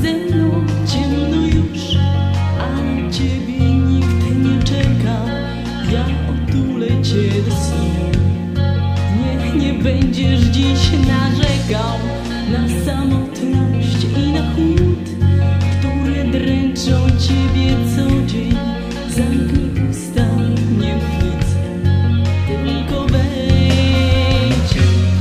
ze mną ciemno już, a na ciebie nikt nie czeka. Ja otulę cię do snu. Nie będziesz dziś narzekał na samotność i na chłód, które dręczą ciebie co dzień. Zamknij usta, nie mów nic, tylko wejdź.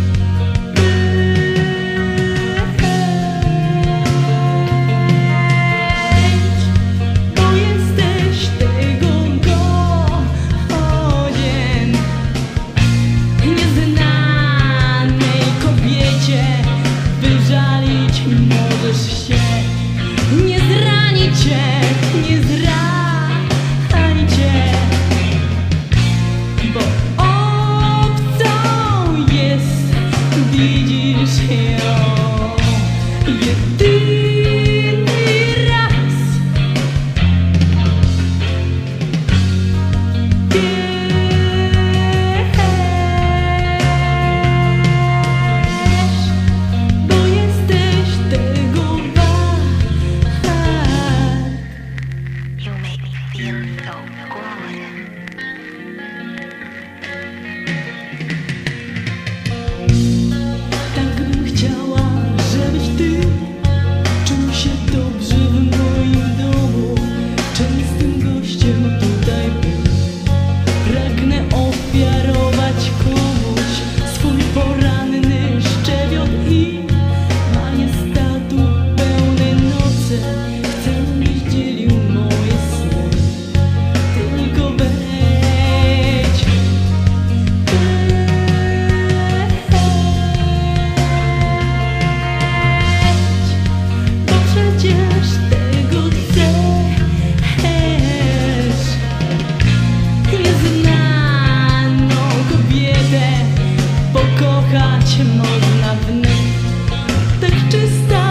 Bo jesteś tego godzien. Nieznanej kobiecie wyżalić możesz się. Nie zrani cię, nie zrani cię, bo obcą jest, widzisz ją jedyny raz. Bo jesteś tego wart. You make me feel so good. Tak bym chciała, żebyś ty czuł się dobrze w moim domu. Częstym gościem tutaj był. Pragnę ofiarować komuś swój poranny szczebiot i majestatu pełne noce. Chcę, byś dzielił moje sny, tylko wejdź. Bo przecież tego chcesz. Nieznaną kobietę pokochać można wnet. Tak czysta